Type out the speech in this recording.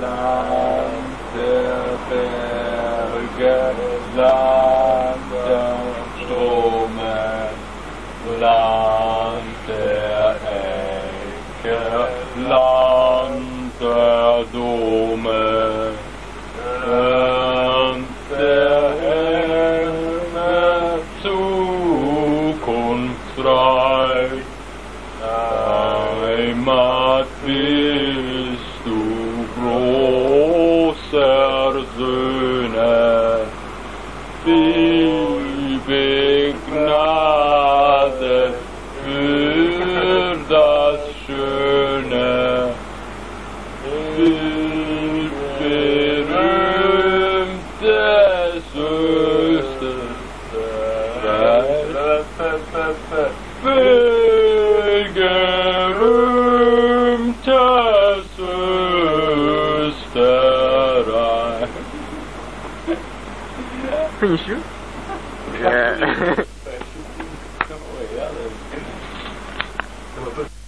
Land der Berge, Land der Strome, Land der Ecke, Land der Dome, Land der Himmel, zukunftsreich, Heimat bist du großer Söhne, viel begnadet für das Schöne, viel berühmtes Österreich, viel gerühmtes Österreich. Finish you? Yeah.